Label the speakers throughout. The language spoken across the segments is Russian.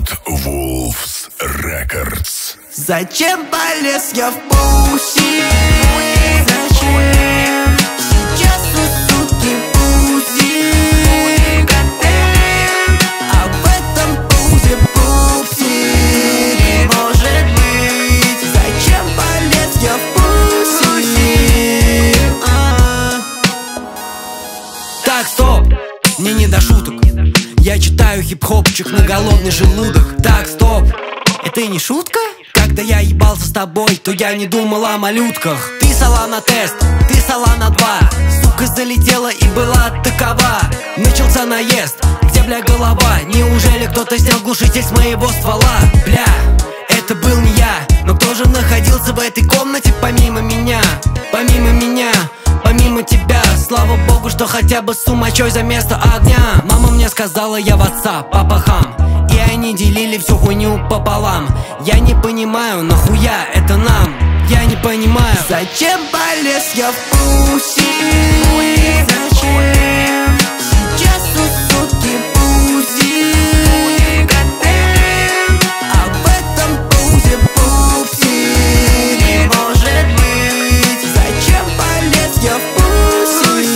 Speaker 1: Wolves Records.
Speaker 2: Зачем полез я в пуси? Зачем? Сейчас у сутки пузи, а в этом пузе пупсик. Может быть, зачем полез я в пуси? Так, стоп, мне не до шуток. Я читаю хип-хопчик на голодный желудок. Так, стоп, это и не шутка? Когда я ебался с тобой, то я не думал о малютках. Ты сала на тест, ты сала на 2. Сука залетела и была такова. Начался наезд, где, бля, голова? Неужели кто-то снял глушитель с моего ствола? Бля, это был не я. Но кто же находился в этой комнате помимо меня? Помимо меня, помимо тебя. Слава богу, что хотя бы с сумачой за место огня. Мама мне сказала, я в отца, папа хам. И они делили всю хуйню пополам. Я не понимаю, нахуя это нам? Я не понимаю, зачем полез я в пуси? Зачем? Сейчас у сутки пузи, а в этом пузе пупсик. Может быть, зачем полез я в пуси?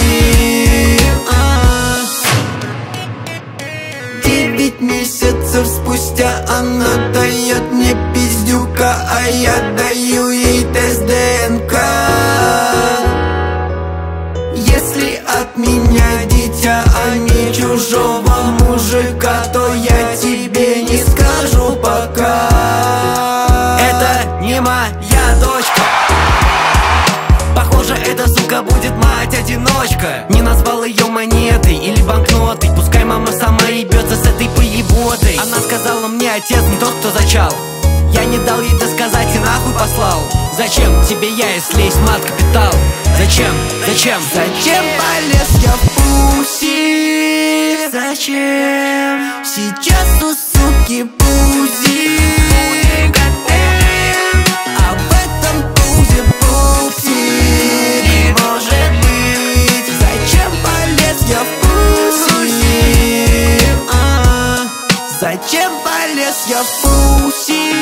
Speaker 2: 9 месяцев спустя она дает мне пиздюка, а я даю ей тест ДНК. Если от меня дитя, а не чужого мужика, то я тебе не скажу пока. Это не моя дочка. Похоже, эта сука будет мать-одиночка. Не назвал ее монетой или банкнотой. Пускай мама сама ебется с этой поеботой. Она сказала мне, отец не тот, кто зачал. Я не дал ей досказать и нахуй послал. Зачем тебе я, если есть мат-капитал? Зачем? Зачем? Зачем полез я в пуси? Зачем? Сейчас у сутки пузи, а в этом пузе пупсик. Может быть, зачем полез я в пуси? Зачем полез я в пуси?